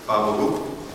Chwała Bogu.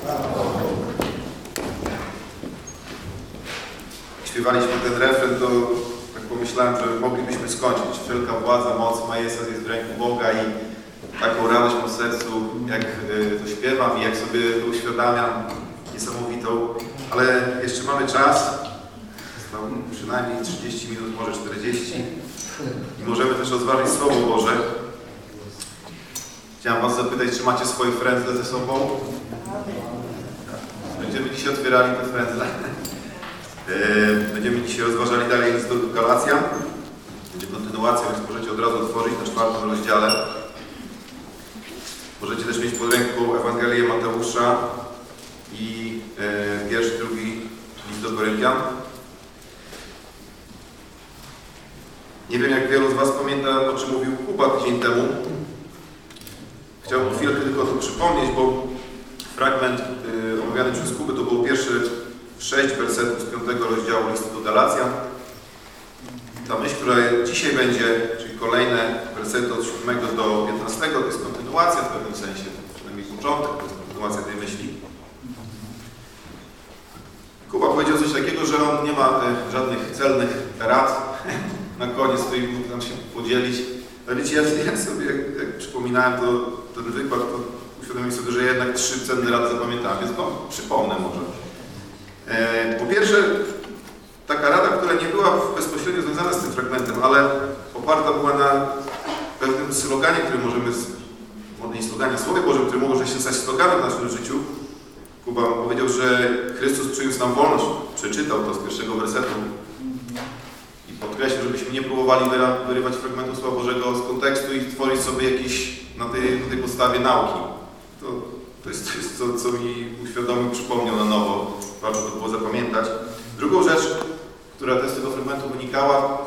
Śpiewaliśmy ten refren, to tak pomyślałem, że moglibyśmy skończyć. Wszelka władza, moc, majestat jest w ręku Boga i taką radość mam w sercu, jak to śpiewam i jak sobie to uświadamiam, niesamowitą. Ale jeszcze mamy czas, przynajmniej 30 minut, może 40. I możemy też rozważyć Słowo Boże. Chciałem Was zapytać, czy macie swoje frędzle ze sobą? Będziemy dzisiaj otwierali te frędzle. Będziemy dzisiaj rozważali dalej list do Galacjan. Będzie kontynuacja, więc możecie od razu otworzyć na 4. rozdziale. Możecie też mieć pod ręką Ewangelię Mateusza i 1, 2 list do Koryntian. Nie wiem, jak wielu z Was pamięta, o czym mówił Kuba tydzień temu. Chciałbym chwilkę tylko o tym przypomnieć, bo fragment omawiany przez Kubę to było pierwsze 6 wersetów z 5. rozdziału listu do Galacjan. Ta myśl, która dzisiaj będzie, czyli kolejne wersety od 7 do 15, to jest kontynuacja w pewnym sensie, przynajmniej początek, to jest kontynuacja tej myśli. Kuba powiedział coś takiego, że on nie ma żadnych celnych rad na koniec, który mógł nam się podzielić. Ale wiecie, ja sobie, jak przypominałem ten wykład, to uświadomiłem sobie, że jednak 3 cenne rady zapamiętałem, więc przypomnę może. Po pierwsze, taka rada, która nie była bezpośrednio związana z tym fragmentem, ale oparta była na pewnym sloganie, który możemy, nie sloganie, Słowie Bożym, który może się stać sloganem w naszym życiu. Kuba powiedział, że Chrystus przyniósł nam wolność. Przeczytał to z 1. wersetu. I podkreślił, żebyśmy nie próbowali wyrywać fragmentu Słowa Bożego z kontekstu i tworzyć sobie jakieś na tej podstawie nauki. To jest coś, co mi uświadomił, przypomniał na nowo. Warto to było zapamiętać. Drugą rzecz, która też z tego fragmentu wynikała,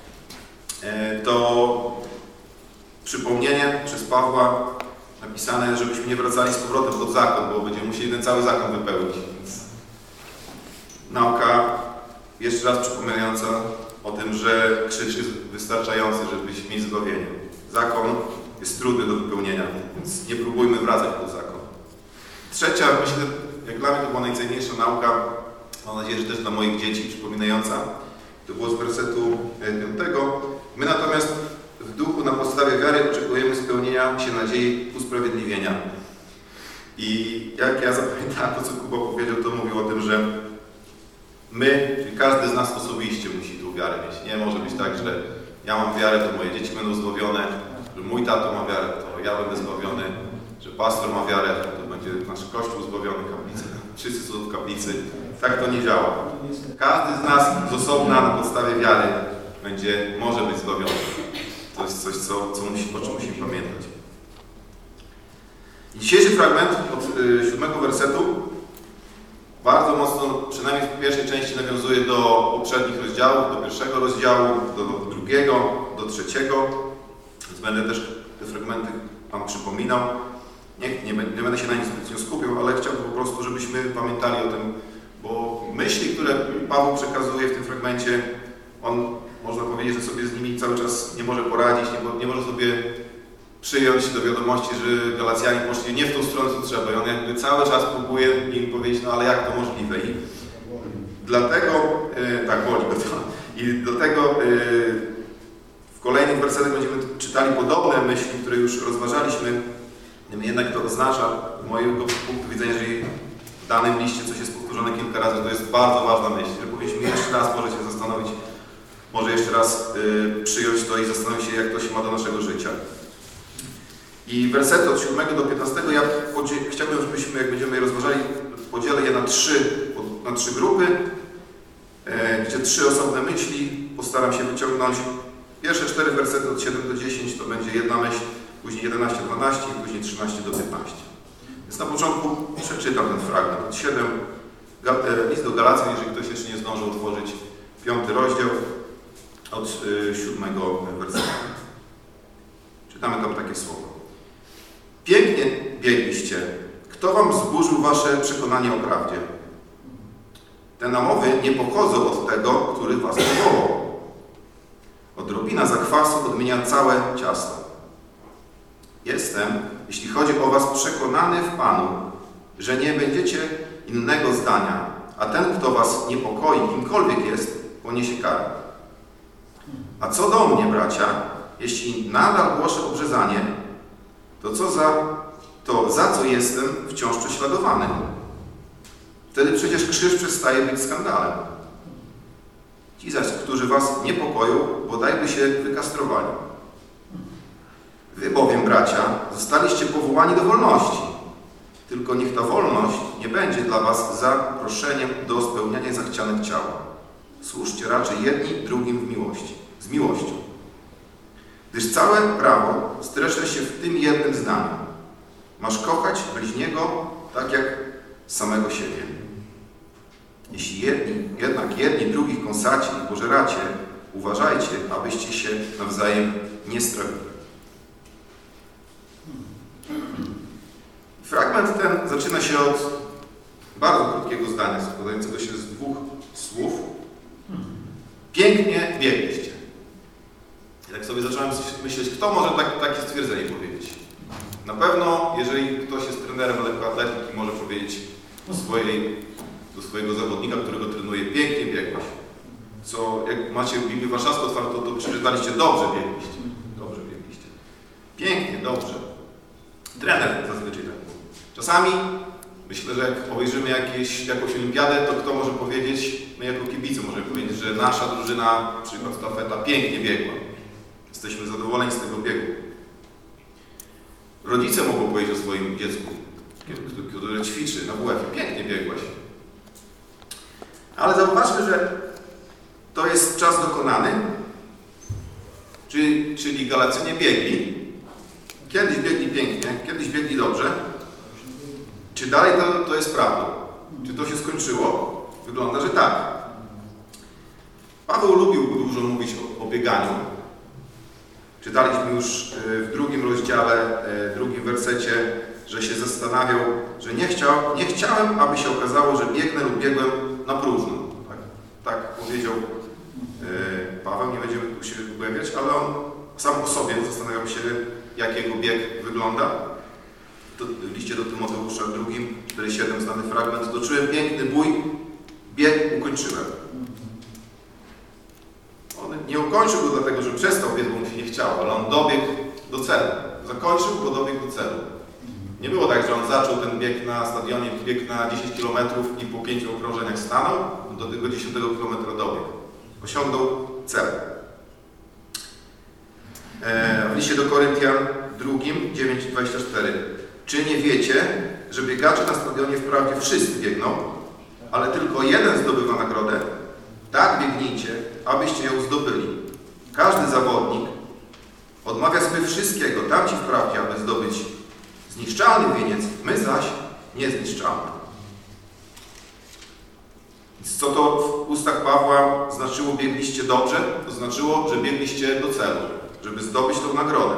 to przypomnienie przez Pawła napisane, żebyśmy nie wracali z powrotem pod zakon, bo będziemy musieli ten cały zakon wypełnić. Więc nauka jeszcze raz przypominająca o tym, że krzyż jest wystarczający, żeby mieć zbawienie. Zakon jest trudny do wypełnienia, więc nie próbujmy wracać pod zakon. Trzecia, myślę, jak dla mnie to była najcenniejsza nauka, mam nadzieję, że też dla moich dzieci, przypominająca, to było z wersetu 5. My natomiast w duchu na podstawie wiary oczekujemy spełnienia się nadziei usprawiedliwienia. I jak ja zapamiętałem to, co Kuba powiedział, to mówił o tym, że my, czyli każdy z nas osobiście musi tą wiarę mieć. Nie może być tak, że ja mam wiarę, to moje dzieci będą zbawione, że mój tato ma wiarę, to ja będę zbawiony, że pastor ma wiarę, to będzie nasz kościół zbawiony, kaplica, wszyscy są w kaplicy. Tak to nie działa. Każdy z nas z osobna na podstawie wiary może być zbawiony. To jest coś, o czym musimy pamiętać. I dzisiejszy fragment od 7 wersetu bardzo mocno, przynajmniej w pierwszej części, nawiązuje do poprzednich rozdziałów, do 1. rozdziału, do 2, do 3. Więc będę też te fragmenty Wam przypominał. Nie będę się na nich zbytnio skupiał, ale chciałbym po prostu, żebyśmy pamiętali o tym, bo myśli, które Paweł przekazuje w tym fragmencie, on, można powiedzieć, że sobie z nimi cały czas nie może poradzić, nie może sobie przyjąć do wiadomości, że Galacjanie poszli nie w tą stronę, co trzeba. I on jakby cały czas próbuje im powiedzieć, no ale jak to możliwe? I dlatego, tak, boli go to. I dlatego w kolejnych wersetach będziemy czytali podobne myśli, które już rozważaliśmy. Jednak to oznacza, z mojego punktu widzenia, jeżeli w danym liście coś jest powtórzone kilka razy, to jest bardzo ważna myśl, że powinniśmy jeszcze raz może się zastanowić, może jeszcze raz przyjąć to i zastanowić się, jak to się ma do naszego życia. I wersety od 7 do 15 ja chciałbym, żebyśmy, jak będziemy je rozważali, podzielę je na trzy grupy, gdzie 3 osobne myśli postaram się wyciągnąć. Pierwsze 4 wersety od 7 do 10 to będzie jedna myśl, później 11, 12 i później 13 do 15. Więc na początku przeczytam ten fragment od 7, list do Galacjan, jeżeli ktoś jeszcze nie zdążył otworzyć 5. rozdział od 7 wersetu. Czytamy tam takie słowa. Pięknie biegliście. Kto wam zburzył wasze przekonanie o prawdzie? Te namowy nie pochodzą od tego, który was powołał. Odrobina zakwasu odmienia całe ciasto. Jestem, jeśli chodzi o was, przekonany w Panu, że nie będziecie innego zdania, a ten, kto was niepokoi, kimkolwiek jest, poniesie karę. A co do mnie, bracia, jeśli nadal głoszę obrzezanie, to za co jestem wciąż prześladowany? Wtedy przecież krzyż przestaje być skandalem. Ci zaś, którzy was niepokoją, bodajby się wykastrowali. Wy bowiem, bracia, zostaliście powołani do wolności. Tylko niech ta wolność nie będzie dla was zaproszeniem do spełniania zachcianych ciała. Służcie raczej jedni drugim z miłością. Gdyż całe prawo streszcza się w tym jednym zdaniu. Masz kochać bliźniego tak jak samego siebie. Jeśli jednak jedni drugich kąsacie i pożeracie, uważajcie, abyście się nawzajem nie strawili. Fragment ten zaczyna się od bardzo krótkiego zdania, składającego się z 2 słów. Pięknie biegliście. I tak sobie zacząłem myśleć, kto może takie stwierdzenie powiedzieć. Na pewno, jeżeli ktoś jest trenerem lekkoatletyki, może powiedzieć do swojego zawodnika, którego trenuje, pięknie biegłeś. Co, jak macie Biblię Warszawską otwartą, to przeczytaliście, dobrze biegliście. Dobrze biegliście. Pięknie, dobrze. Trener zazwyczaj tak mówi. Czasami myślę, że jak obejrzymy jakąś olimpiadę, to kto może powiedzieć, my jako kibice możemy powiedzieć, że nasza drużyna, na przykład stafeta, pięknie biegła. Jesteśmy zadowoleni z tego biegu. Rodzice mogą powiedzieć o swoim dziecku, które ćwiczy na WF-ie, pięknie biegłaś. Ale zauważmy, że to jest czas dokonany, czyli Galacjanie biegli. Kiedyś biegli pięknie, kiedyś biegli dobrze. Czy dalej to jest prawdą? Czy to się skończyło? Wygląda, że tak. Paweł lubił dużo mówić o bieganiu. Czytaliśmy już w 2 rozdziale, 2 wersecie, że się zastanawiał, że nie chciałem, aby się okazało, że biegnę lub biegłem na próżno. Tak powiedział Paweł, nie będziemy tu się głębiać, ale on sam o sobie zastanawiał się, jak jego bieg wygląda. W liście do Tymoteusza 2, 4:7 znany fragment. Toczyłem piękny bój, bieg ukończyłem. On nie ukończył go dlatego, że przestał biec, bo mu się nie chciało, ale on dobiegł do celu. Zakończył, bo dobiegł do celu. Nie było tak, że on zaczął ten bieg na stadionie, bieg na 10 km i po 5 okrążeniach stanął, do tego 10 km dobiegł. Osiągnął cel. W liście do Koryntian 2, 9:24. Czy nie wiecie, że biegacze na stadionie wprawdzie wszyscy biegną, ale tylko jeden zdobywa nagrodę? Tak biegnijcie, abyście ją zdobyli. Każdy zawodnik odmawia sobie wszystkiego, tamci wprawdzie, aby zdobyć zniszczalny wieniec, my zaś niezniszczalny. Więc co to w ustach Pawła znaczyło biegliście dobrze? To znaczyło, że biegliście do celu, żeby zdobyć tą nagrodę.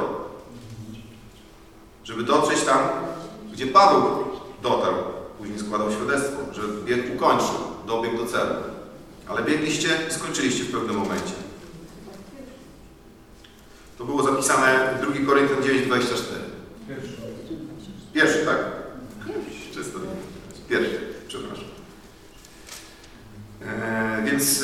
Żeby dotrzeć tam, gdzie Paweł dotarł, później składał świadectwo, że bieg ukończył, dobiegł do celu. Ale biegliście i skończyliście w pewnym momencie. To było zapisane w 2 Koryntian 9:24. Pierwszy, tak? Czysto. Pierwszy, przepraszam. Więc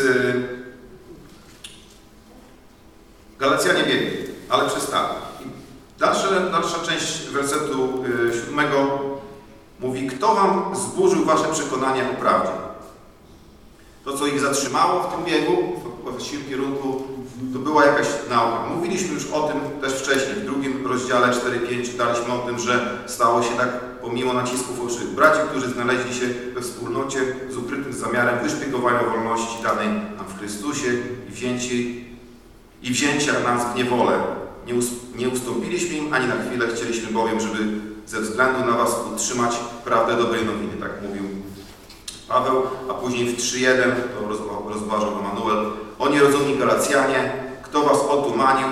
Galacjanie biegli, ale przestali. Dalsza część wersetu 7 mówi, kto wam zburzył wasze przekonania o prawdzie? To, co ich zatrzymało w tym biegu, w właściwym kierunku, to była jakaś nauka. Mówiliśmy już o tym też wcześniej. W 2 rozdziale 4:5 czytaliśmy o tym, że stało się tak pomimo nacisków fałszywych braci, którzy znaleźli się we wspólnocie z ukrytym zamiarem wyszpiegowania wolności danej nam w Chrystusie i wzięcia nas w niewolę. Nie ustąpiliśmy im ani na chwilę, chcieliśmy bowiem, żeby ze względu na was utrzymać prawdę dobrej nowiny, tak mówił Paweł, a później w 3:1 to rozważał Emanuel. O nierozumni Galacjanie, kto was otumanił?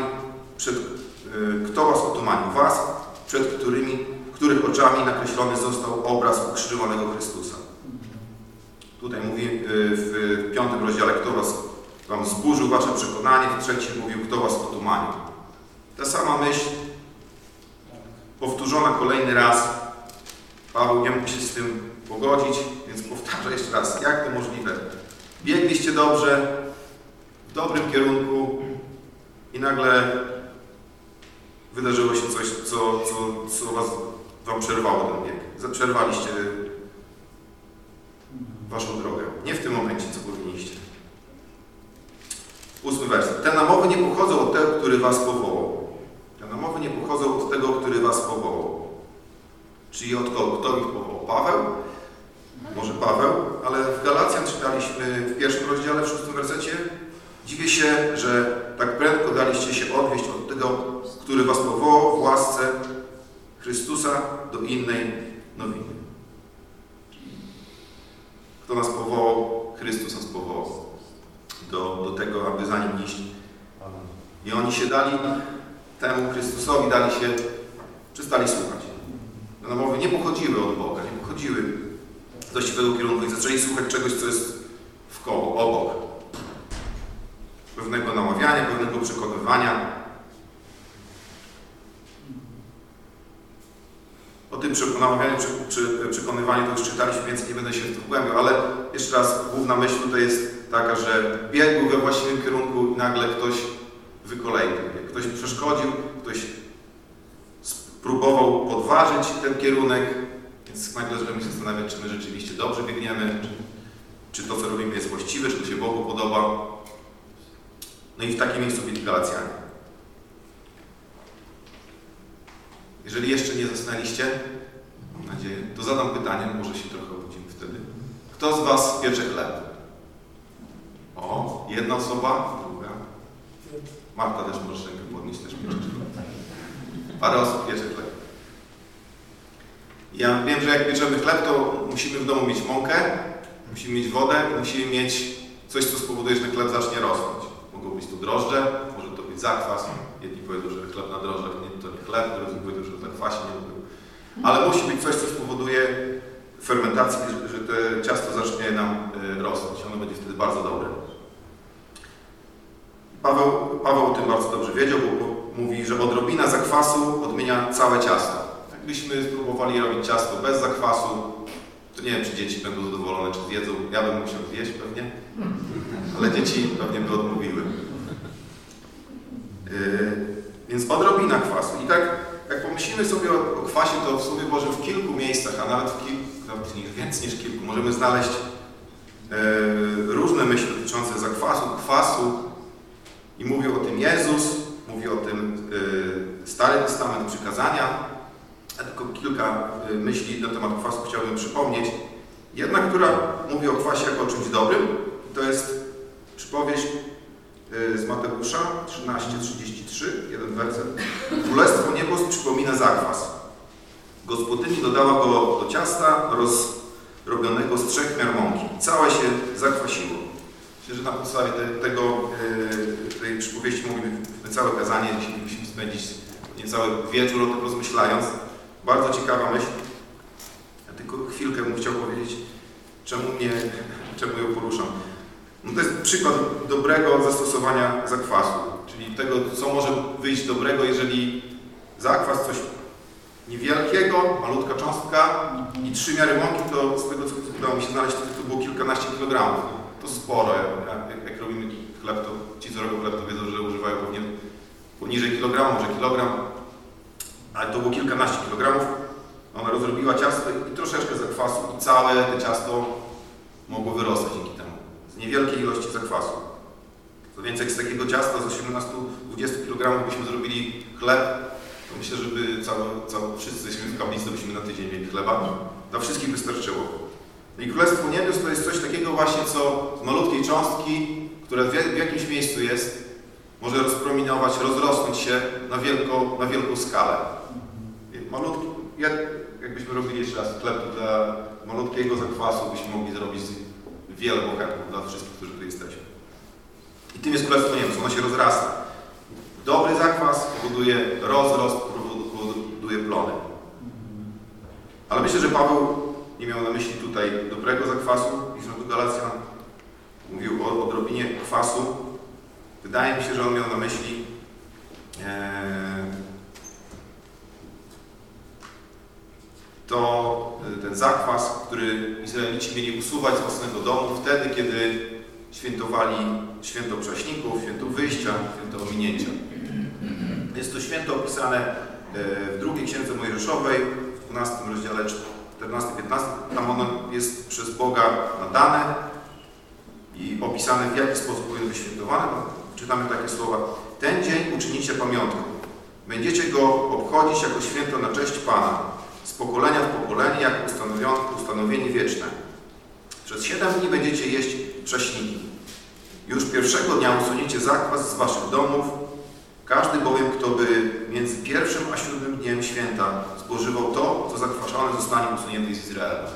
Was, przed których oczami nakreślony został obraz ukrzyżowanego Chrystusa. Tutaj mówi w 5 rozdziale, kto wam zburzył wasze przekonanie, w 3 mówił, kto was otumanił. Ta sama myśl, powtórzona kolejny raz Paweł nie mógł się z tym pogodzić, więc powtarza jeszcze raz, jak to możliwe? Biegliście dobrze, w dobrym kierunku i nagle wydarzyło się coś, co wam przerwało ten bieg. Przerwaliście waszą drogę. Nie w tym momencie, co powinniście. 8 werset. Te namowy nie pochodzą od tego, który was powołał. Te namowy nie pochodzą od tego, który was powołał. Czyli od kogo? Kto ich powołał? Paweł? Może Paweł, ale w Galacjan czytaliśmy w 1 rozdziale, w 6 wersecie. Dziwię się, że tak prędko daliście się odwieść od tego, który was powołał w łasce Chrystusa do innej nowiny. Kto nas powołał? Chrystus nas powołał do tego, aby za nim iść. I oni się dali temu Chrystusowi, przestali słuchać. Te namowy nie pochodziły od Boga, nie pochodziły z właściwego kierunku i zaczęli słuchać czegoś, co jest w koło, obok. Pewnego namawiania, pewnego przekonywania. O tym namawianiu czy przekonywaniu to już czytaliśmy, więc nie będę się w to wgłębiał, ale jeszcze raz, główna myśl tutaj jest taka, że bieg był we właściwym kierunku i nagle ktoś wykoleił. Ktoś przeszkodził, ktoś spróbował podważyć ten kierunek, więc nagle zaczynamy się zastanawiać, czy my rzeczywiście dobrze biegniemy, czy to, co robimy, jest właściwe, czy to się Bogu podoba. No i w takim miejscu byli Galacjanie. Jeżeli jeszcze nie zasnęliście, mam nadzieję, to zadam pytanie, może się trochę obudzimy wtedy. Kto z was piecze chleb? O, jedna osoba, druga. Marta też możesz rękę podnieść, też piecze chleb. Parę osób piecze chleb. Ja wiem, że jak pieczemy chleb, to musimy w domu mieć mąkę, musimy mieć wodę, musimy mieć coś, co spowoduje, że ten chleb zacznie rosnąć. Mogą być to drożdże, może to być zakwas. Jedni powiedzą, że chleb na drożdżach to nie chleb, drudzy powiedzą, że na kwasie nie lubią. Ale musi być coś, co spowoduje fermentację, że to ciasto zacznie nam rosnąć. Ono będzie wtedy bardzo dobre. Paweł o tym bardzo dobrze wiedział, bo mówi, że odrobina zakwasu odmienia całe ciasto. Jakbyśmy spróbowali robić ciasto bez zakwasu, to nie wiem, czy dzieci będą zadowolone, czy zjedzą. Ja bym musiał zjeść pewnie, ale dzieci pewnie by odmówiły. Więc odrobina kwasu. I tak, jak pomyślimy sobie o kwasie, to w Słowie Bożym w kilku miejscach, a nawet więcej niż kilku, możemy znaleźć różne myśli dotyczące zakwasu, kwasu. I mówił o tym Jezus, mówi o tym Stary Testament, przykazania. Ja tylko kilka myśli na temat kwasu chciałbym przypomnieć. Jedna, która mówi o kwasie jako o czymś dobrym, to jest przypowieść z Mateusza 13:33, jeden werset. Królestwo niebos przypomina zakwas. Gospodyni dodała go do ciasta rozrobionego z 3 miar mąki. Całe się zakwasiło. Myślę, że na podstawie tej przypowieści moglibyśmy całe kazanie dzisiaj musimy spędzić niecały wieczór o tym rozmyślając. Bardzo ciekawa myśl. Ja tylko chwilkę bym chciał powiedzieć, czemu ją poruszam. No to jest przykład dobrego zastosowania zakwasu, czyli tego, co może wyjść dobrego, jeżeli zakwas coś niewielkiego, malutka cząstka i 3 miary mąki, to z tego, co udało mi się znaleźć, to było kilkanaście kilogramów. To sporo. Jak robimy chleb, to ci, co robią chleb, to wiedzą, że używają pewnie poniżej kilogramu, może kilogram, ale to było kilkanaście kilogramów. Ona rozrobiła ciasto i troszeczkę zakwasu i całe to ciasto mogło wyrosnąć dzięki temu. Z niewielkiej ilości zakwasu. Co więcej, z takiego ciasta z 18-20 kg byśmy zrobili chleb, to myślę, żeby wszyscy jesteśmy w kaplicy, to byśmy na tydzień mieli chleba. Dla wszystkich wystarczyło. I Królestwo Niebios to jest coś takiego właśnie, co z malutkiej cząstki, która w jakimś miejscu jest, może rozpromieniować, rozrosnąć się na wielką skalę. Malutki, jakbyśmy robili jeszcze raz chleb, to dla malutkiego zakwasu byśmy mogli zrobić wiele bochenków dla wszystkich, którzy tu jesteśmy. I tym jest Królestwo Niebios, ono się rozrasta. Dobry zakwas powoduje rozrost, powoduje plony. Ale myślę, że Paweł nie miał na myśli tutaj dobrego zakwasu, licząc do Galacjan. Mówił o odrobinie kwasu. Wydaje mi się, że on miał na myśli to ten zakwas, który Izraelici mieli usuwać z własnego domu wtedy, kiedy świętowali święto Prześników, święto Wyjścia, święto Ominięcia. Jest to święto opisane w drugiej Księdze Mojżeszowej, w 12 rozdziale 14-15. Tam ono jest przez Boga nadane i opisane, w jaki sposób powinno być świętowane. Czytamy takie słowa: ten dzień uczynicie pamiątką. Będziecie go obchodzić jako święto na cześć Pana, z pokolenia w pokolenie, jako ustanowienie wieczne. Przez 7 dni będziecie jeść prześniki. Już pierwszego dnia usuniecie zakwas z waszych domów. Każdy bowiem, kto by między pierwszym a 7 dniem święta spożywał to, co zakwaszone, zostanie usunięty z Izraela.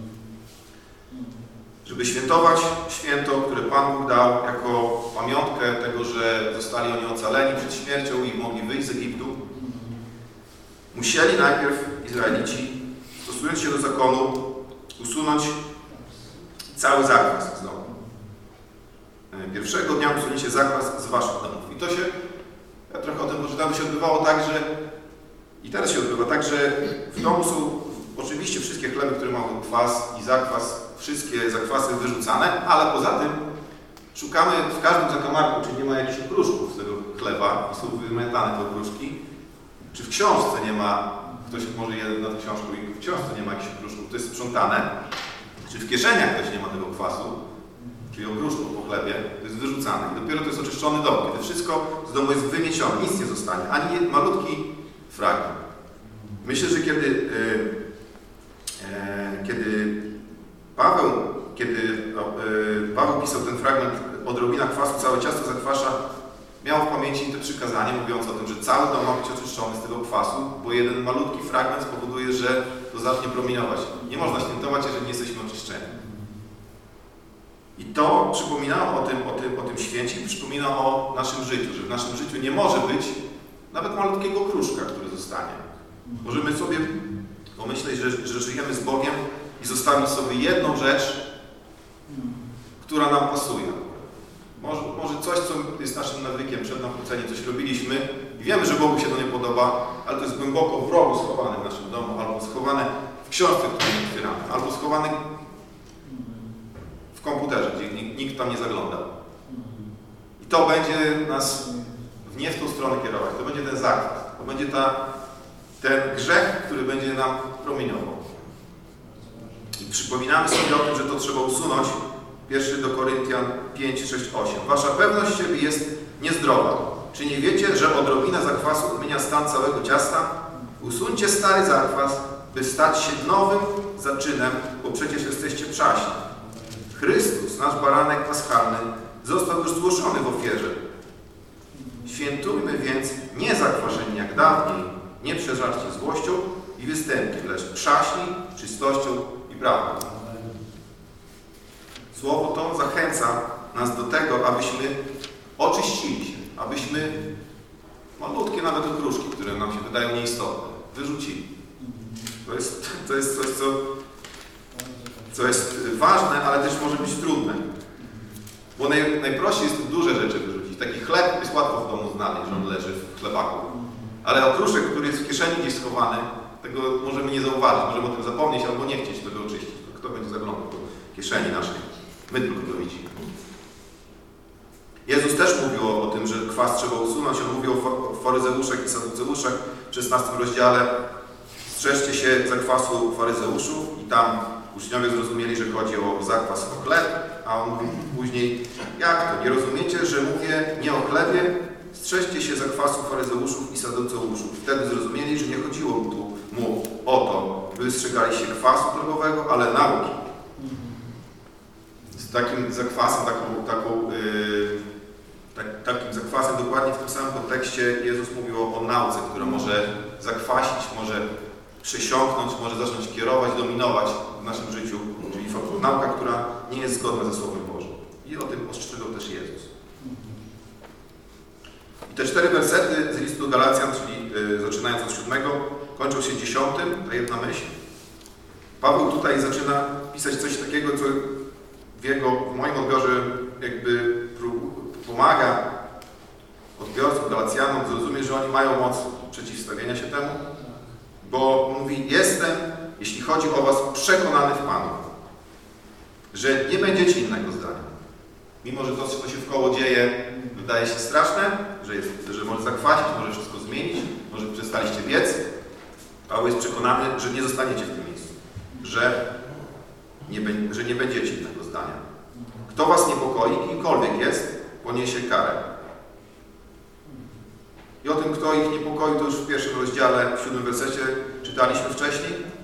Żeby świętować święto, które Pan Bóg dał jako pamiątkę tego, że zostali oni ocaleni przed śmiercią i mogli wyjść z Egiptu, musieli najpierw Izraelici, stosując się do zakonu, usunąć cały zakwas z domu. Pierwszego dnia usunięcie zakwas z waszych domów. I to się, ja trochę o tym poczytałem, się odbywało tak, że i teraz się odbywa tak, że w domu są oczywiście wszystkie chleby, które mają kwas i zakwas, wszystkie zakwasy wyrzucane, ale poza tym szukamy w każdym zakamarku, czy nie ma jakichś okruszków z tego chleba i są wymiatane te okruszki, czy w książce nie ma, ktoś może je na tę książkę i w książce nie ma jakichś okruszków, to jest sprzątane, czy w kieszeniach ktoś nie ma tego kwasu, czyli okruszków po chlebie, to jest wyrzucane. I dopiero to jest oczyszczony dom, kiedy wszystko z domu jest wymiecione, nic nie zostanie, ani malutki fragment. Myślę, że kiedy Paweł pisał ten fragment odrobina kwasu, całe ciasto zakwasza, miał w pamięci te przykazanie mówiące o tym, że cały dom ma być oczyszczony z tego kwasu, bo jeden malutki fragment spowoduje, że to zacznie promieniować. Nie można świętować, jeżeli nie jesteśmy oczyszczeni. I to przypominało o tym święcie i przypomina o naszym życiu, że w naszym życiu nie może być nawet malutkiego kruszka, który zostanie. Możemy sobie pomyśleć, że żyjemy z Bogiem i zostawić sobie jedną rzecz, która nam pasuje. Może coś, co jest naszym nawykiem przed nawróceniem, coś robiliśmy i wiemy, że Bogu się to nie podoba, ale to jest głęboko w rogu schowane w naszym domu, albo schowane w książce, którą nie otwieramy, albo schowane w komputerze, gdzie nikt tam nie zagląda. I to będzie nas nie w tą stronę kierować. To będzie ten zakwas. To będzie ten grzech, który będzie nam promieniował. I przypominamy sobie o tym, że to trzeba usunąć. 1 do Koryntian 5, 6, 8. Wasza pewność siebie jest niezdrowa. Czy nie wiecie, że odrobina zakwasu odmienia stan całego ciasta? Usuńcie stary zakwas, by stać się nowym zaczynem, bo przecież jesteście przaśni. Chrystus, nasz baranek paschalny, został już zgłoszony w ofierze. Świętujmy więc nie zakwaszeni jak dawniej, nie przeżarci złością i występkiem, lecz przaśni, czystością i prawdą. Słowo to zachęca nas do tego, abyśmy oczyścili się, abyśmy malutkie nawet okruszki, które nam się wydają nieistotne, wyrzucili. To jest coś, co jest ważne, ale też może być trudne. Bo najprościej jest duże rzeczy wyrzucić. Taki chleb jest łatwo w domu znaleźć, że on leży w chlebaku. Ale okruszek, który jest w kieszeni gdzieś schowany, tego możemy nie zauważyć, możemy o tym zapomnieć albo nie chcieć tego oczyścić. Kto będzie zaglądał do kieszeni naszej? My tylko to widzimy. Jezus też mówił o tym, że kwas trzeba usunąć. On mówił o faryzeuszach i saduceuszach w 16 rozdziale. Strzeżcie się zakwasu faryzeuszów i tam uczniowie zrozumieli, że chodzi o zakwas o chleb, a on mówi później, jak to? Nie rozumiecie, że mówię nie o chlebie? Strzeżcie się zakwasu faryzeuszów i saduceuszów. Wtedy zrozumieli, że nie chodziło mu o to, by wystrzegali się kwasu chlebowego, ale nauki. Z takim zakwasem, takim zakwasem dokładnie w tym samym kontekście Jezus mówił o nauce, która może zakwasić, może przesiąknąć, może zacząć kierować, dominować w naszym życiu, czyli nauka, która nie jest zgodna ze Słowem Bożym. I o tym ostrzegał też Jezus. I te 4 wersety z listu do Galacjan, czyli zaczynając od 7, kończą się 10, ta jedna myśl. Paweł tutaj zaczyna pisać coś takiego, co w moim odbiorze jakby pomaga odbiorcom, Galacjanom zrozumieć, że oni mają moc przeciwstawienia się temu, bo mówi, jeśli chodzi o was, przekonany w Panu, że nie będziecie innego zdania. Mimo, że to, co się wkoło dzieje, wydaje się straszne, że może zakwasić, może wszystko zmienić, może przestaliście biec, Paweł jest przekonany, że nie zostaniecie w tym miejscu, że nie będziecie innego zdania. Kto was niepokoi, kimkolwiek jest, poniesie karę. I o tym, kto ich niepokoi, to już w pierwszym rozdziale, w 7 wersecie czytaliśmy wcześniej.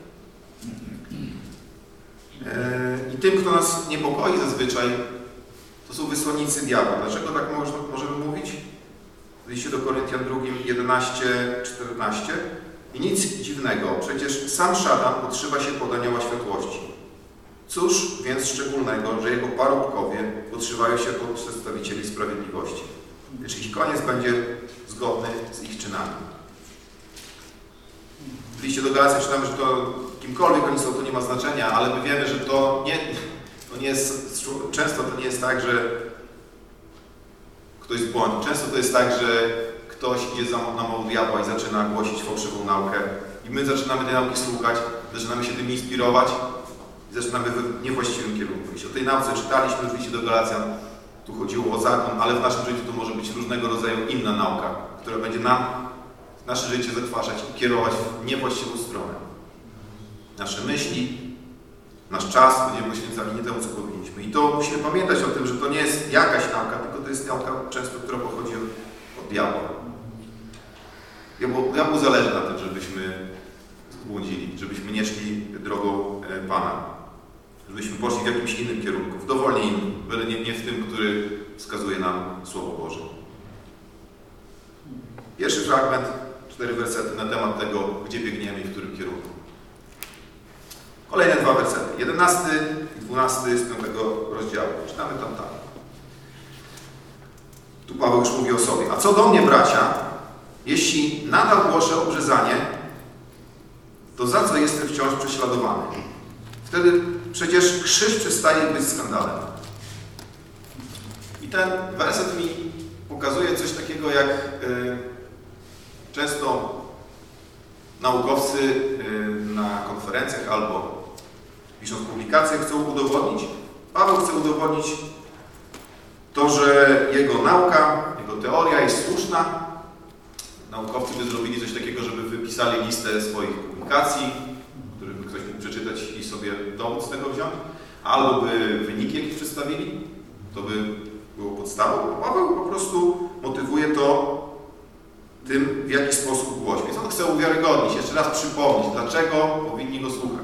I tym, kto nas niepokoi zazwyczaj, to są wysłannicy diabła. Dlaczego tak możemy mówić? W liście do Koryntian 2, 11-14. I nic dziwnego, przecież sam szatan podszywa się pod anioła światłości. Cóż więc szczególnego, że jego parobkowie podszywają się pod przedstawicieli sprawiedliwości. Lecz ich koniec będzie zgodny z ich czynami. W liście do Galacjan czytamy, że to kimkolwiek oni są, to nie ma znaczenia, ale my wiemy, że to nie jest, często to nie jest tak, że ktoś błądzi. Często to jest tak, że ktoś idzie na mowę diabła i zaczyna głosić fałszywą naukę. I my zaczynamy tej nauki słuchać, zaczynamy się tym inspirować i zaczynamy w niewłaściwym kierunku iść. O tej nauce czytaliśmy w liście do Galacjan. Tu chodziło o zakon, ale w naszym życiu to może być różnego rodzaju inna nauka, która będzie nam nasze życie zakwaszać i kierować w niewłaściwą stronę. Nasze myśli, nasz czas będziemy poświęcali nie temu, co powinniśmy. I to musimy pamiętać o tym, że to nie jest jakaś nauka, tylko to jest nauka często, która pochodzi od diabła. Diabłu zależy na tym, żebyśmy zbłądzili, żebyśmy nie szli drogą Pana. Żebyśmy poszli w jakimś innym kierunku, w dowolnie innym, byle nie w tym, który wskazuje nam Słowo Boże. Pierwszy fragment, 4 wersety na temat tego, gdzie biegniemy i w którym kierunku. Kolejne 2 wersety, 11 i 12 z 5 rozdziału. Czytamy tam tak. Tu Paweł już mówi o sobie. A co do mnie, bracia, jeśli nadal głoszę obrzezanie, to za co jestem wciąż prześladowany? Wtedy przecież krzyż przestaje być skandalem. I ten werset mi pokazuje coś takiego, jak często naukowcy na konferencjach albo pisząc publikacje chcą udowodnić. Paweł chce udowodnić to, że jego nauka, jego teoria jest słuszna. Naukowcy by zrobili coś takiego, żeby wypisali listę swoich publikacji, które by ktoś mógł przeczytać i sobie dowód z tego wziąć, albo by wyniki jakieś przedstawili, to by było podstawą. Paweł po prostu motywuje to tym, w jaki sposób głosi. Więc on chce uwiarygodnić, jeszcze raz przypomnieć, dlaczego powinni go słuchać.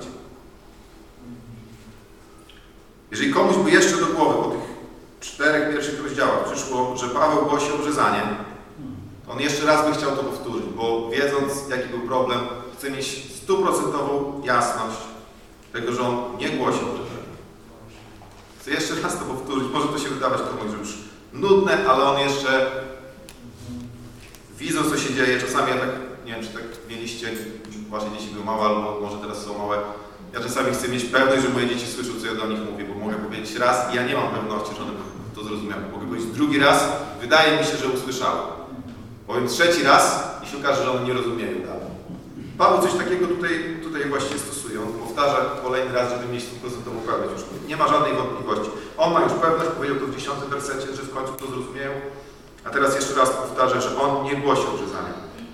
Jeżeli komuś by jeszcze do głowy po tych 4 pierwszych rozdziałach przyszło, że Paweł głosi obrzezanie, to on jeszcze raz by chciał to powtórzyć, bo wiedząc, jaki był problem, chce mieć 100% jasność tego, że on nie głosi obrzezania. Chcę jeszcze raz to powtórzyć. Może to się wydawać komuś już nudne, ale on jeszcze, widząc, co się dzieje, czasami ja tak, nie wiem, czy tak mieliście, wasze dzieci były małe, albo może teraz są małe, ja czasami chcę mieć pewność, że moje dzieci słyszą, co ja do nich mówię, bo mogę powiedzieć raz i ja nie mam pewności, że one to zrozumiały. Mogę powiedzieć drugi raz, wydaje mi się, że usłyszały. Powiem 3 raz i się okaże, że one nie rozumieją dalej. Paweł coś takiego tutaj właśnie stosuje. On powtarza kolejny raz, żeby mieć 100% pewność. Już nie ma żadnej wątpliwości. On ma już pewność, powiedział to w 10 wersecie, że w końcu to zrozumieją. A teraz jeszcze raz powtarza, że on nie głosi obrzezania.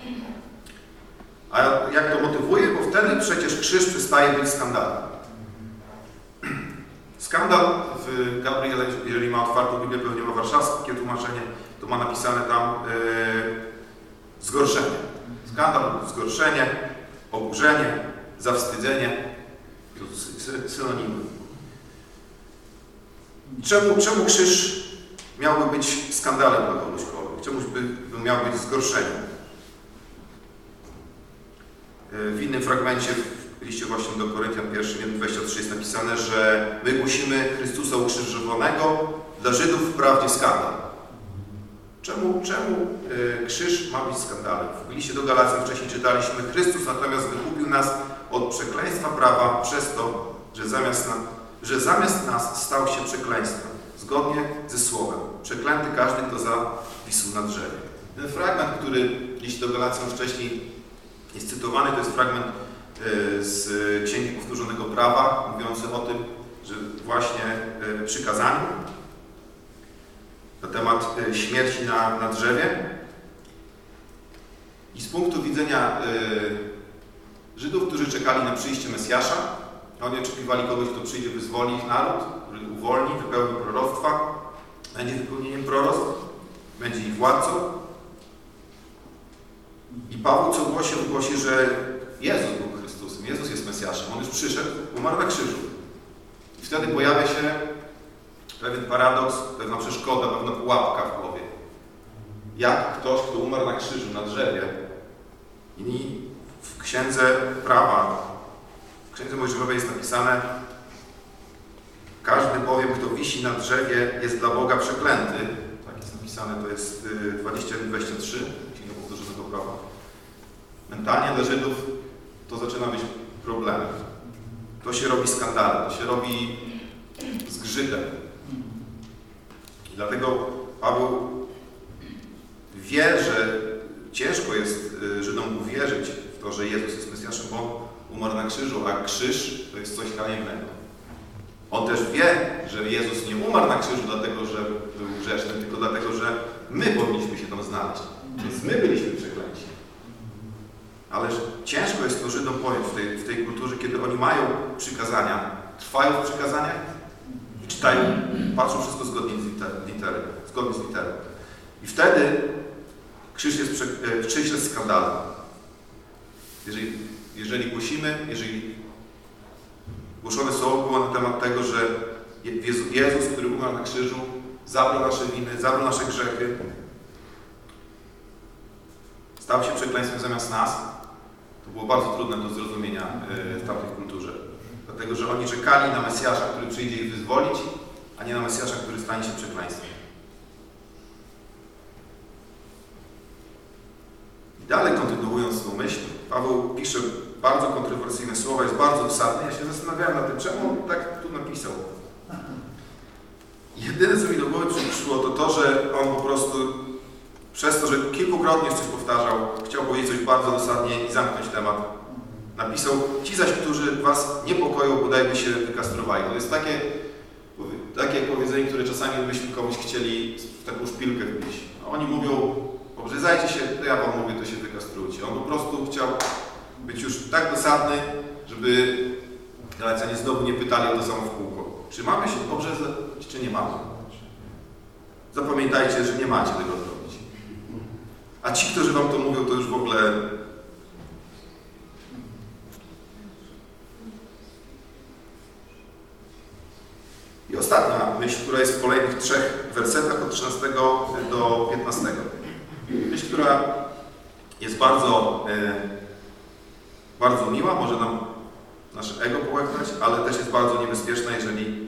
A jak to motywuje? Bo wtedy przecież krzyż przestaje być skandalem. Skandal w Gabriele, jeżeli ma otwartą Biblię, pewnie ma warszawskie tłumaczenie, to ma napisane tam zgorszenie. Skandal, zgorszenie, oburzenie, zawstydzenie. To synonimy. Czemu krzyż miałby być skandalem dla kogośkolwiek? Czemuś by miał być zgorszeniem? W innym fragmencie w liście właśnie do Koryntian 1:23 jest napisane, że my głosimy Chrystusa ukrzyżowanego, dla Żydów wprawdzie skandal. Czemu krzyż ma być skandalem? W liście do Galacjan wcześniej czytaliśmy, Chrystus natomiast wykupił nas od przekleństwa prawa przez to, że zamiast nas stał się przekleństwem, zgodnie ze Słowem. Przeklęty każdy, kto zawisł na drzewie. Ten fragment, który w liście do Galacjan wcześniej jest cytowany, to jest fragment z Księgi prawa, mówiący o tym, że właśnie przykazaniu na temat śmierci na drzewie. I z punktu widzenia Żydów, którzy czekali na przyjście Mesjasza, oni oczekiwali kogoś, kto przyjdzie, wyzwoli ich naród, który uwolni, wypełni proroctwa, będzie wypełnieniem proroctw, będzie ich władcą. I Paweł co głosi, że Jezus był Chrystusem, Jezus jest Mesjaszem, On już przyszedł, umarł na krzyżu. I wtedy pojawia się pewien paradoks, pewna przeszkoda, pewna pułapka w głowie. Jak ktoś, kto umarł na krzyżu, na drzewie, i w Księdze Prawa, w Księdze Mojżeszowej jest napisane: każdy bowiem, kto wisi na drzewie, jest dla Boga przeklęty. Tak jest napisane, to jest 21-23 Księga Powtórzonego Prawa. Mentalnie dla Żydów to zaczyna być problemem. To się robi skandalem, to się robi zgrzytem. I dlatego Paweł wie, że ciężko jest Żydom uwierzyć w to, że Jezus jest Mesjaszem, bo umarł na krzyżu, a krzyż to jest coś haniebnego. On też wie, że Jezus nie umarł na krzyżu dlatego, że był grzeszny, tylko dlatego, że my powinniśmy się tam znaleźć. Więc my byliśmy przeklęci. Ale ciężko jest to Żydom pojąć w tej kulturze, kiedy oni mają przykazania, trwają w przykazaniach i czytają, patrzą wszystko zgodnie z literą. I wtedy krzyż jest skandalem. Jeżeli głosimy, jeżeli głoszone słowo było na temat tego, że Jezus, który umarł na krzyżu, zabrał nasze winy, zabrał nasze grzechy, stał się przekleństwem zamiast nas, to było bardzo trudne do zrozumienia w tamtej kulturze. Dlatego, że oni czekali na Mesjasza, który przyjdzie ich wyzwolić, a nie na Mesjasza, który stanie się przekleństwem. I dalej kontynuując tą myśl, Paweł pisze bardzo kontrowersyjne słowa, jest bardzo dosadny. Ja się zastanawiałem nad tym, czemu on tak tu napisał. Jedyne, co mi do głowy przyszło, to, że on po prostu przez to, że kilkukrotnie coś powtarzał, chciał powiedzieć coś bardzo dosadnie i zamknąć temat. Napisał: ci zaś, którzy was niepokoją, bodajby się wykastrowali. To jest takie powiedzenie, które czasami byśmy komuś chcieli w taką szpilkę wbić. Oni mówią: obrzezajcie się, to ja wam mówię, to się wykastrujcie. On po prostu chciał być już tak dosadny, żeby Galecjanie znowu nie pytali o to samo w kółko. Czy mamy się obrzezać, czy nie mamy? Zapamiętajcie, że nie macie tego zrobić. A ci, którzy wam to mówią, to już w ogóle... I ostatnia myśl, która jest w kolejnych 3 wersetach, od 13 do 15. Myśl, która jest bardzo miła, może nam nasze ego połeknąć, ale też jest bardzo niebezpieczna, jeżeli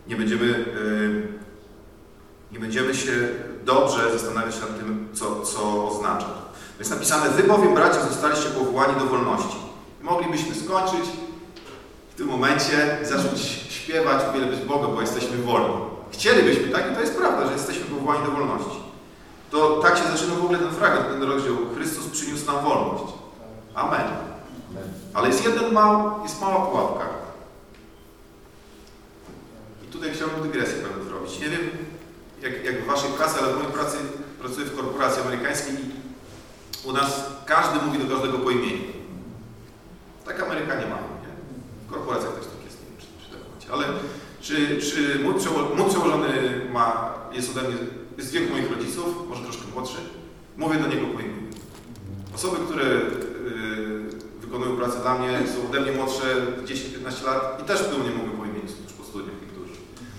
nie będziemy się dobrze zastanawiać nad tym, co oznacza. Jest napisane: wy bowiem, bracia, zostaliście powołani do wolności. Moglibyśmy skończyć w tym momencie i zacząć śpiewać, uwielbiać Boga, bo jesteśmy wolni. Chcielibyśmy, tak? I to jest prawda, że jesteśmy powołani do wolności. To tak się zaczyna w ogóle ten fragment, ten rozdział. Chrystus przyniósł nam wolność. Amen. Ale jest mała pułapka. I tutaj chciałbym dygresję pewną zrobić. Nie wiem, jak w waszej pracy, ale w mojej pracy pracuję w korporacji amerykańskiej i u nas każdy mówi do każdego po imieniu. Tak Amerykanie mają, nie? W korporacjach też tak jest, nie wiem, czy tak macie. Ale czy mój przełożony jest ode mnie, jest w wieku moich rodziców, może troszkę młodszy, mówię do niego po imieniu. Osoby, które wykonują pracę dla mnie, są ode mnie młodsze 10-15 lat i też do mnie mówią po imieniu, już po studiach niektórzy.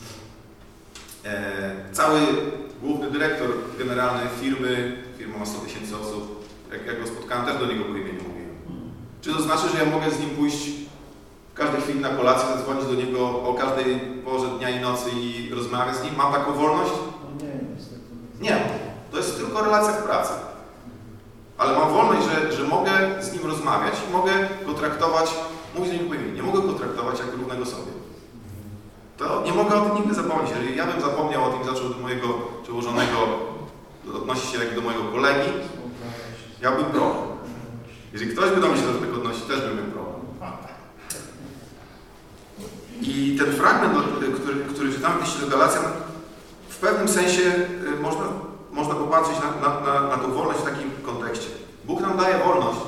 Cały główny dyrektor generalny firma ma 100 000 osób, jak go spotkałem, też do niego po imieniu mówiłem. Czy to znaczy, że ja mogę z nim pójść w każdej chwili na kolację, zadzwonić do niego o każdej porze dnia i nocy i rozmawiać z nim? Mam taką wolność? Nie. To jest tylko relacja w pracy. Ale mam wolność, że mogę z nim rozmawiać i mogę go traktować, mówić do niego po imieniu, nie mogę go traktować jak równego sobie. To nie mogę o tym nigdy zapomnieć. Jeżeli ja bym zapomniał o tym i zaczął do mojego przełożonego odnosić się jak do mojego kolegi, ja bym problem. Jeżeli ktoś by do mnie się do tego odnosił, też bym miał problem. I ten fragment, który czytamy w liście do Galacjan, w pewnym sensie można popatrzeć na tą wolność w takim kontekście. Bóg nam daje wolność.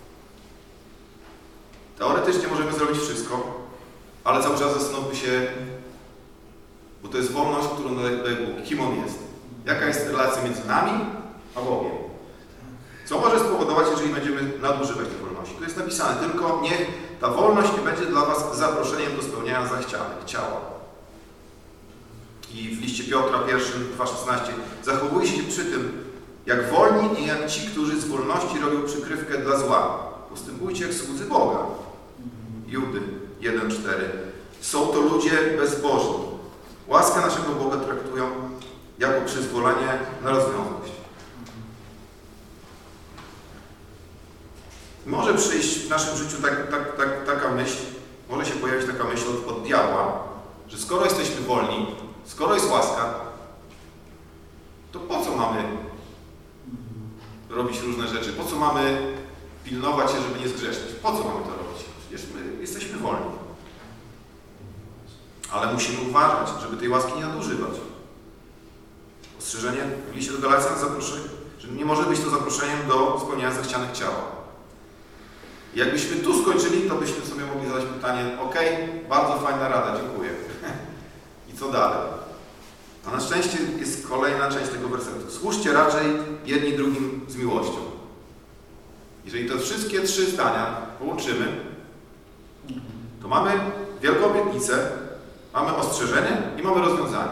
Teoretycznie możemy zrobić wszystko, ale cały czas zastanówmy się, bo to jest wolność, którą daje Bóg. Kim On jest? Jaka jest relacja między nami a Bogiem? Co może spowodować, jeżeli będziemy nadużywać tej wolności? To jest napisane, tylko niech ta wolność nie będzie dla was zaproszeniem do spełniania zachcianek ciała. I w liście Piotra 1:2-16 zachowujcie się przy tym, jak wolni i jak ci, którzy z wolności robią przykrywkę dla zła. Postępujcie jak słudzy Boga. Judy 1:4. Są to ludzie bezbożni. Łaskę naszego Boga traktują jako przyzwolenie na rozwiązłość. Może przyjść w naszym życiu taka myśl, może się pojawić taka myśl od diabła, że skoro jesteśmy wolni, skoro jest łaska, to po co mamy robić różne rzeczy? Po co mamy pilnować się, żeby nie zgrzeszyć? Po co mamy to robić? Przecież my jesteśmy wolni. Ale musimy uważać, żeby tej łaski nie nadużywać. Ostrzeżenie w liście do Galacjan że nie może być to zaproszeniem do spełniania zachcianek ciała. I jakbyśmy tu skończyli, to byśmy sobie mogli zadać pytanie, ok, bardzo fajna rada, dziękuję. I co dalej? A na szczęście jest kolejna część tego wersetu. Służcie raczej jedni drugim z miłością. Jeżeli te wszystkie 3 zdania połączymy, to mamy wielką obietnicę, mamy ostrzeżenie i mamy rozwiązanie.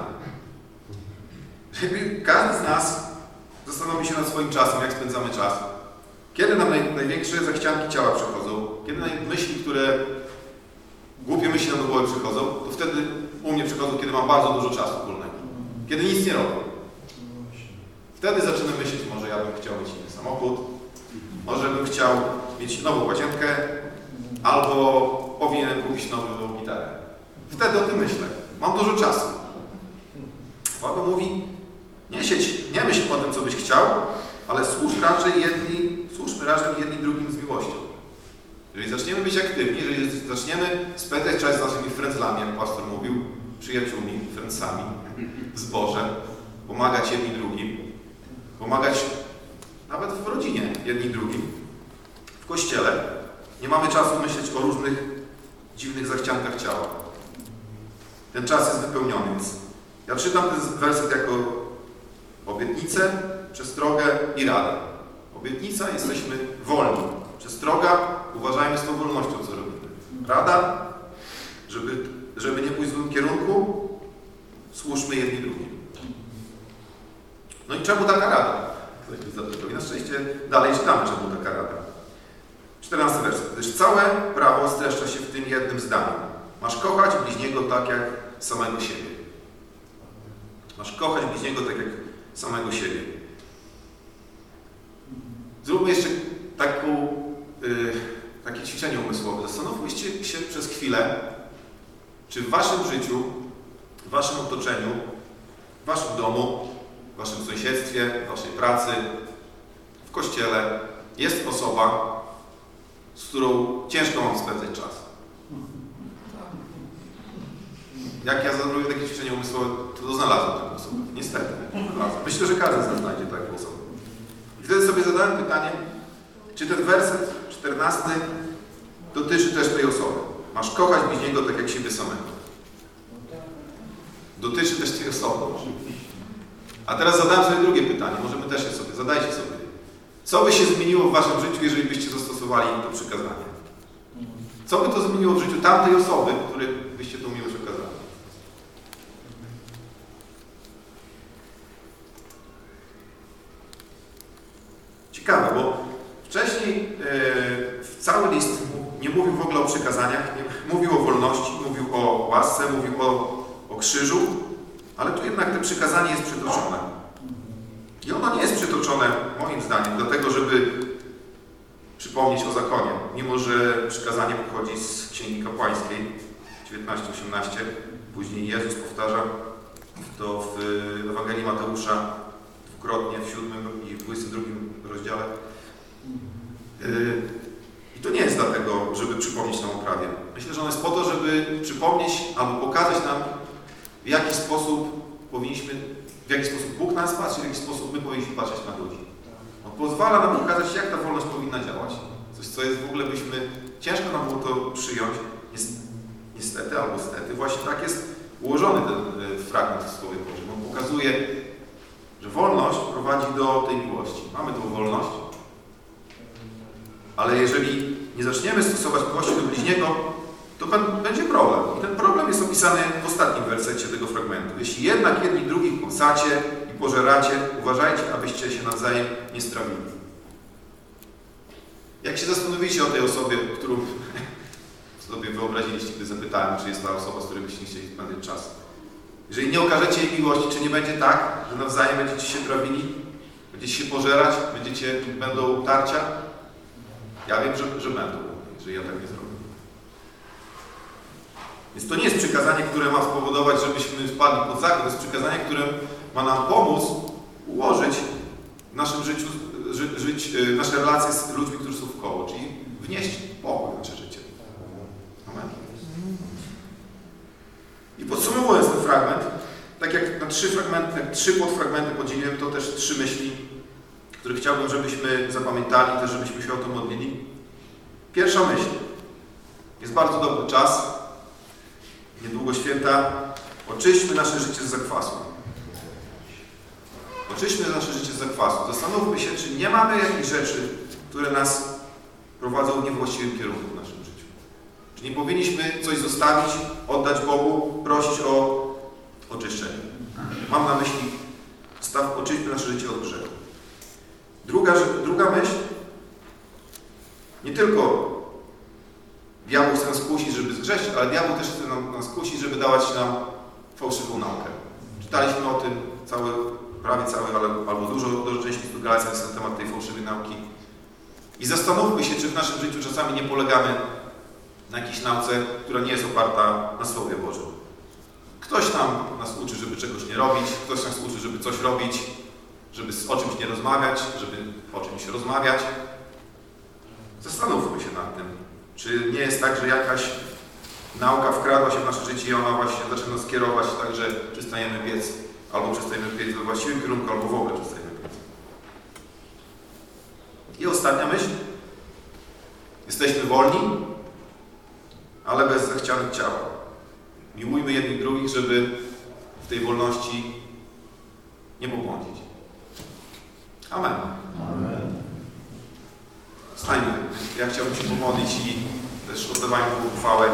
Żeby każdy z nas zastanowi się nad swoim czasem, jak spędzamy czas. Kiedy nam największe zachcianki ciała przychodzą, kiedy myśli, głupie myśli nam do głowy przychodzą, to wtedy u mnie przychodzą, kiedy mam bardzo dużo czasu wolnego. Kiedy nic nie robię. Wtedy zaczynam myśleć, może ja bym chciał mieć inny samochód, może bym chciał mieć nową łazienkę, albo powinienem kupić nową gitarę. Wtedy o tym myślę. Mam dużo czasu. Paweł mówi, nie myśl o tym, co byś chciał, ale służmy raczej jedni drugim z miłością. Jeżeli zaczniemy być aktywni, jeżeli zaczniemy spędzać czas z naszymi frędzlami, jak pastor mówił, przyjaciółmi, frędzami, w zborze, pomagać jedni drugim, pomagać nawet w rodzinie jedni drugim, w kościele, nie mamy czasu myśleć o różnych dziwnych zachciankach ciała. Ten czas jest wypełniony, więc ja czytam ten werset jako obietnicę, przestrogę i radę. Obietnica, jesteśmy wolni. Przestroga, uważajmy z tą wolnością, co robimy. Rada, żeby nie pójść w złym kierunku, służmy jedni drugim. No i czemu taka rada? Ktoś mi zapytał. I na szczęście dalej czytamy, czemu taka rada. 14 werset. Gdyż całe prawo streszcza się w tym jednym zdaniu. Masz kochać bliźniego tak jak samego siebie. Masz kochać bliźniego tak jak samego siebie. Zróbmy jeszcze takie ćwiczenie umysłowe. Zastanówcie się przez chwilę, czy w waszym życiu, w waszym otoczeniu, w waszym domu, w waszym sąsiedztwie, w waszej pracy, w kościele jest osoba, z którą ciężko wam spędzać czas. Jak ja zrobię takie ćwiczenie umysłowe, to znalazłem taką osobę. Niestety. Myślę, że każdy z nas znajdzie taką osobę. I wtedy sobie zadałem pytanie, czy ten werset 14 dotyczy też tej osoby. Masz kochać bliźniego tak jak siebie samego. Dotyczy też tej osoby. A teraz zadałem sobie drugie pytanie, możemy też je sobie, zadajcie sobie. Co by się zmieniło w waszym życiu, jeżeli byście zastosowali to przykazanie? Co by to zmieniło w życiu tamtej osoby, której byście tą miłość okazali? Ciekawe, bo wcześniej cały list nie mówił w ogóle o przykazaniach, mówił o wolności, mówił o łasce, mówił o krzyżu, ale tu jednak to przykazanie jest przytoczone. I ono nie jest przytoczone, moim zdaniem, dlatego, żeby przypomnieć o zakonie, mimo że przykazanie pochodzi z Księgi Kapłańskiej 19:18, później Jezus powtarza to w Ewangelii Mateusza dwukrotnie w 7 i 22 rozdziale. I to nie jest dlatego, żeby przypomnieć nam o prawie. Myślę, że ono jest po to, żeby przypomnieć albo pokazać nam, w jaki sposób Bóg nas patrzy, w jaki sposób my powinniśmy patrzeć na ludzi. On pozwala nam pokazać, jak ta wolność powinna działać. Coś, co jest w ogóle ciężko nam było to przyjąć. Niestety albo stety, właśnie tak jest ułożony ten fragment w Słowie Bożym. On pokazuje, że wolność prowadzi do tej miłości. Mamy tą wolność, ale jeżeli nie zaczniemy stosować miłości do bliźniego, to będzie problem. I ten problem jest opisany w ostatnim wersecie tego fragmentu. Jeśli jednak jedni drugich kąsacie i pożeracie, uważajcie, abyście się nawzajem nie strawili. Jak się zastanowicie o tej osobie, którą sobie wyobraziliście, gdy zapytałem, czy jest ta osoba, z której byście chcieli spędzić czas. Jeżeli nie okażecie jej miłości, czy nie będzie tak, że nawzajem będziecie się trawili, będziecie się pożerać, będą tarcia? Ja wiem, że będą, jeżeli ja tak nie zrobię. Więc to nie jest przykazanie, które ma spowodować, żebyśmy wpadli pod zakon. To jest przykazanie, które ma nam pomóc ułożyć w naszym życiu nasze relacje z ludźmi, którzy są wkoło, czyli wnieść pokój w nasze życie. Amen. I podsumowując ten fragment, tak jak na 3 podfragmenty podzieliłem, to też 3 myśli, które chciałbym, żebyśmy zapamiętali, też żebyśmy się o to modlili. Pierwsza myśl. Jest bardzo dobry czas. Niedługo święta. Oczyśćmy nasze życie z zakwasu. Oczyśćmy nasze życie z zakwasu. Zastanówmy się, czy nie mamy jakichś rzeczy, które nas prowadzą w niewłaściwym kierunku w naszym życiu. Czy nie powinniśmy coś zostawić, oddać Bogu, prosić o oczyszczenie. Mam na myśli, oczyśćmy nasze życie od grzechu. Druga myśl. Nie tylko diabeł chce nas kusić, żeby zgrzeszyć, ale diabeł też chce nas kusić, żeby dawać nam fałszywą naukę. Czytaliśmy o tym prawie cały, albo dużo części z Galacjan jest na temat tej fałszywej nauki. I zastanówmy się, czy w naszym życiu czasami nie polegamy na jakiejś nauce, która nie jest oparta na Słowie Bożym. Ktoś tam nas uczy, żeby czegoś nie robić, ktoś nas uczy, żeby coś robić, żeby o czymś nie rozmawiać, żeby o czymś rozmawiać. Zastanówmy się nad tym, czy nie jest tak, że jakaś nauka wkradła się w nasze życie i ona właśnie zaczyna nas kierować tak, że przestajemy biec, albo przestajemy biec we właściwym kierunku, albo w ogóle przestajemy biec. I ostatnia myśl. Jesteśmy wolni, ale bez zachcianych ciała. Miłujmy jednych drugich, żeby w tej wolności nie pobłądzić. Amen. Amen. Stańmy. Ja chciałbym się pomodlić i też oddawajmy Bogu chwałę.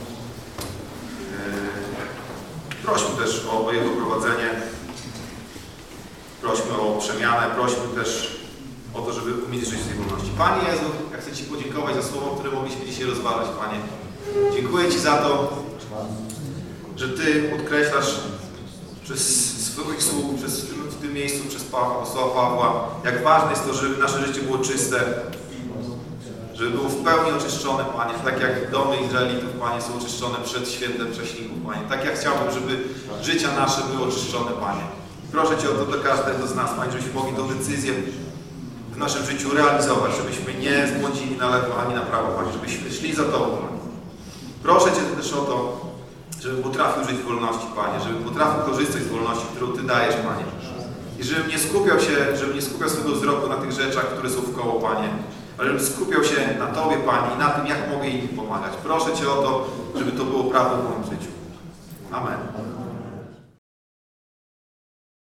Prośmy też o Jego prowadzenie. Prośmy o przemianę. Prośmy też o to, żeby umieć żyć w tej wolności. Panie Jezu, ja chcę Ci podziękować za słowo, które mogliśmy dzisiaj rozważać, Panie. Dziękuję Ci za to, że Ty podkreślasz przez swoich słów, w tym miejscu przez apostol'a Pawła, jak ważne jest to, żeby nasze życie było czyste, żeby było w pełni oczyszczone, Panie, tak jak domy Izraelitów, Panie, są oczyszczone przed świętem prześników, Panie. Tak jak chciałbym, żeby życia nasze były oczyszczone, Panie. Proszę Cię o to dla każdego z nas, Panie, żebyśmy mogli tę decyzję w naszym życiu realizować, żebyśmy nie zbłądzili na lewo ani na prawo, Panie, żebyśmy szli za Tobą, Panie. Proszę Cię też o to, żebym potrafił żyć w wolności, Panie, żebym potrafił korzystać z wolności, którą Ty dajesz, Panie. I żebym nie skupiał swego wzroku na tych rzeczach, które są wkoło, Panie, ale żebym skupiał się na Tobie, Panie, i na tym, jak mogę innym pomagać. Proszę Cię o to, żeby to było prawdą w moim życiu. Amen.